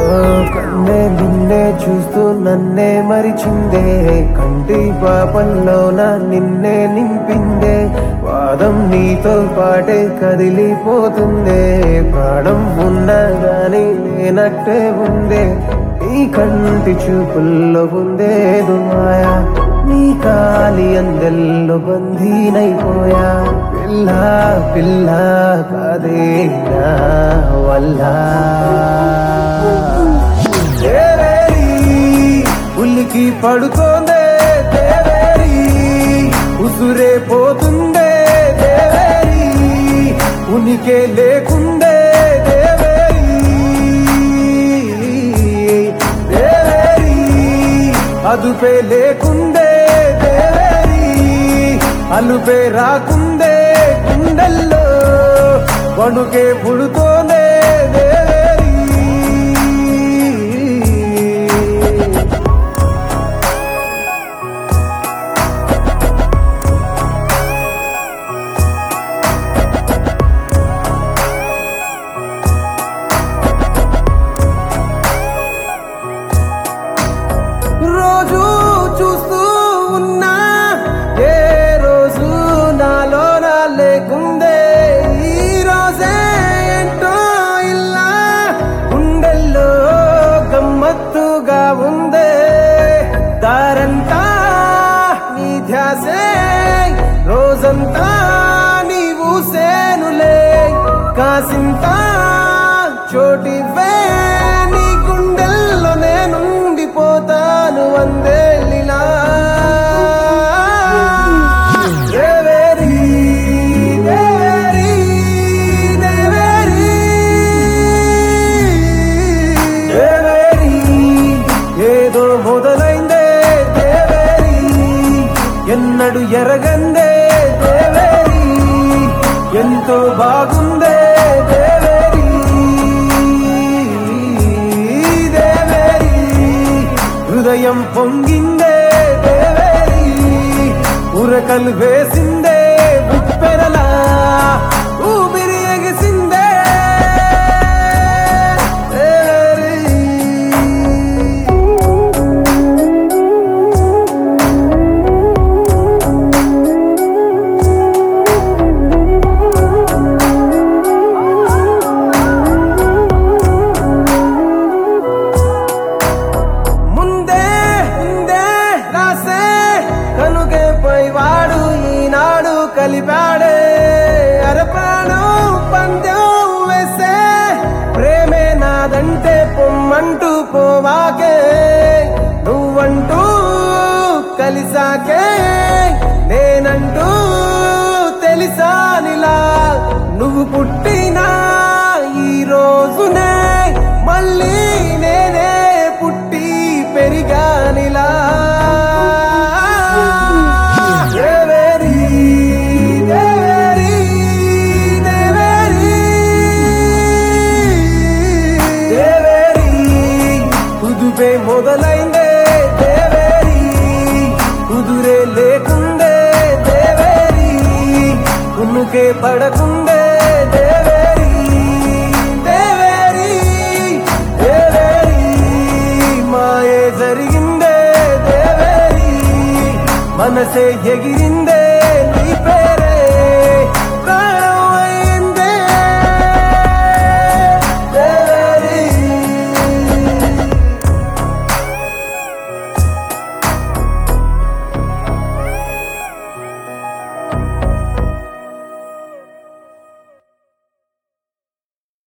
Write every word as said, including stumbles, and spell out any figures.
కన్నే నిన్నే చూస్తూ నన్నే మరిచిందే, కంటి పాపంలోన నిన్నే నింపిందే, వాదం నీతో పాటే కదిలిపోతుందే, ప్రాణం ఉన్నా గాని లేనట్టే ఉందే, నీ కంటి చూపుల్లో ఉందేదు మాయా, నీ కాలి అందెల్లో బందీనైపోయా, పిల్ల పిల్ల కాదే నా వల్ల. దేవేరి ఉలికి పడుతోందే దేవేరి, ఉసురే పోతుందే దేవేరి, ఉనికే లేకుందే దేవేరి, దేవేరి అదుపే లేకుందే దేవేరి, అలుపే రాకుందే గుండెల్లో వణుకే పుడుతోందే దేవేరి. రోజు చూస్తూ ఉన్నా ఏ రోజు నాలో నా లేకుందే, ఈ రోజే ఏంటో ఇలా గుండెల్లో గమ్మత్తుగా ఉందే, దారంతా నీ ధ్యాసే రోజంతా నీవు సేనులే, కాసింత చోటివే నీ గుండెల్లో నేనుండిపోతాను వందేలిలా. దేవేరి దేవేరి దేవేరి దేవేరి ఏదో మొదలైందే దేవేరి, ఎన్నడు ఎరగందే దేవేరి, ఎంతో బాగుందే దేవేరి, దేవేరి హృదయం పొంగిందే దేవేరి, ఉరకలు వేసిందే ఉప్పెనలా ఊపిరి ఎగిసిందే దేవేరి. ముందే ముందే రాసే కనుకే పైవాడు ఈనాడు కలిపాడే, అరపాణం పందెం వేసే ప్రేమే నాదంటే పొమ్మంటూ పోవాకే, నువ్వంటూ కలిసాకే నేనంటూ తెలిసానిలా, నువ్వు పుట్టినా ఈ రోజునే మళ్ళీ నేనే పుట్టి పెరిగానిలా. దేవేరి దేవేరి దేవేరి దేవేరి కుదుపే మొదలైందే దేవేరి, కుదురే లేకుందే దేవేరి, కునుకే పడకుందే దేవేరి, దేవేరి దేవేరి మాయే జరిగిందే దేవేరి, మనసే ఎగిరిందే